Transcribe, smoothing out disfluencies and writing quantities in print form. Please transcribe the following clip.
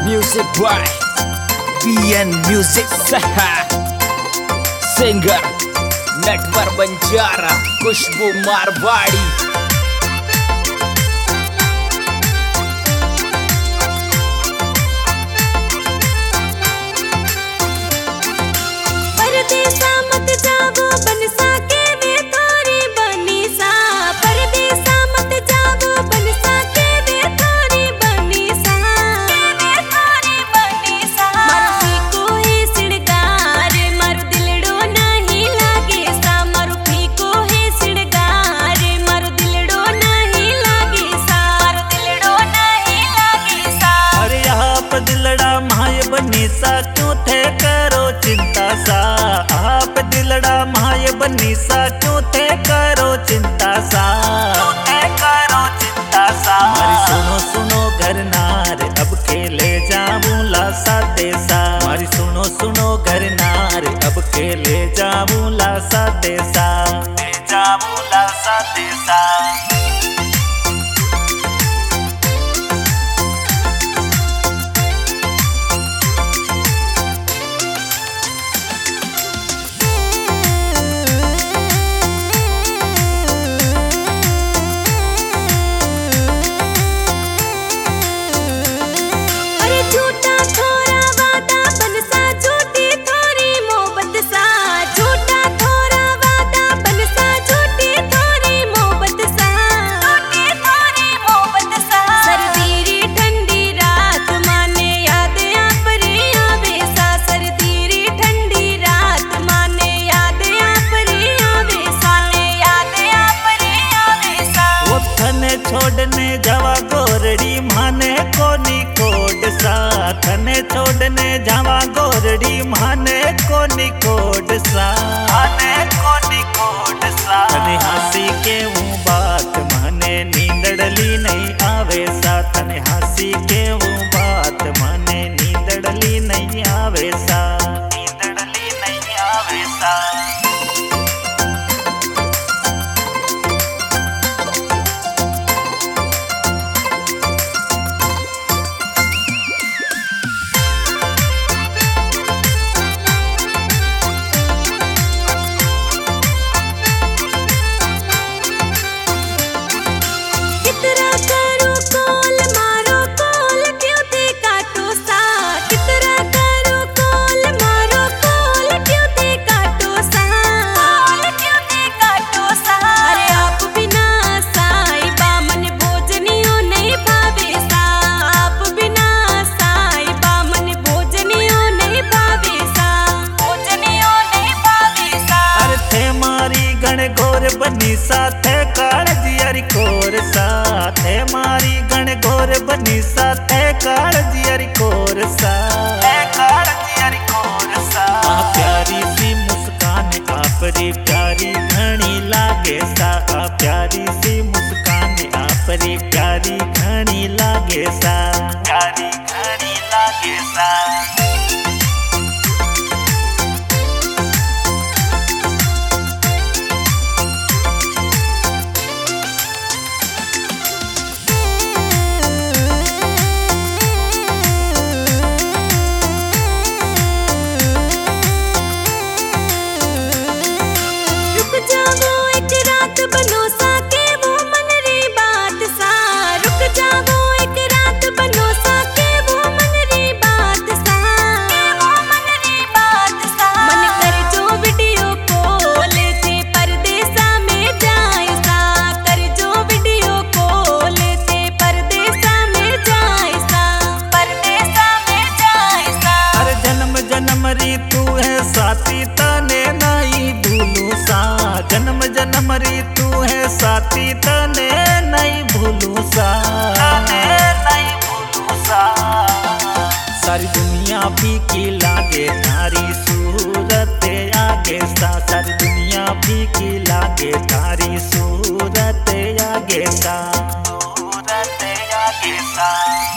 Music by BN Music Singer Network Banjara Khushbu Marwadi परदेसा मत जावो बनसा के वे थोड़ी बनीसा परदेसा मत जावो बनसा के वे थोड़ी बनीसा मारुति को है सिड़गार मारु दिलड़ो नहीं लागे सा मारुति को है सिड़गार मारु दिलड़ो नहीं लागे सा अरे आप दिलड़ा माय बनीसा क्यों थे करो चिंता सा आप दिलड़ा माय बनीसा क्यों थे करो चिंता सा मारी सुनो सुनो घरनार अब खेले जाऊं लासा तेसा मारी सुनो सुनो घरनार अब खेले जाऊं लासा तेसा अरे झूठा थोड़ा वादा बनसा झूठी थोड़ी मोहब्बत सा झूठा थोड़ा वादा बनसा झूठी थोड़ी मोहब्बत सा सर्दी ठंडी रात माने याद आप रे आवे सा सर्दी ठंडी रात माने याद आप रे आवे सा वो थने छोड़ने जावा गोरड़ी माने कोनी कोड सा थने छोड़ने जावा गोरड़ी माने कोनी कोड सा तने हंसी के वो बात माने नींदड़ली नहीं आवे सा तने हंसी के वो बात माने नींदड़ली नहीं आवे सा कितरा करो कॉल मारो कॉल क्यों ते काटो सा कितरा करो कॉल मारो कॉल क्यों ते काटो सा अरे आप बिना साई बामन भोजनियो नहीं भावे सा आप बिना साई बामन भोजनियो नहीं भावे सा अरे थे मारी गण घोर बनी सा थे काल जियरी कोर सा थे मारी गण घोर बनी सा थे काल जियरी कोर सा आ प्यारी सी मुस्कान आपरी प्यारी घनी लागे सा आ प्यारी सी मुस्कान आपरी प्यारी घनी लागे सा रुक जाओ एक रात बनो सा के वो मन री बात सा रुक जाओ एक रात बनो सा के वो मन री बात सा मन कर जो वीडियो कॉल से परदेसा में जाए सा कर जो वीडियो कॉल से परदेसा में जाए सा अरे जन्म जन्म री तू है साथी तने नहीं भूलू सा जन्म जन्म री तू है साथी तने नहीं भूलू सा सारी दुनिया फीकी लागे तारी सूरत आगे सा सारी दुनिया फीकी लागे तारी सूरत आगे सा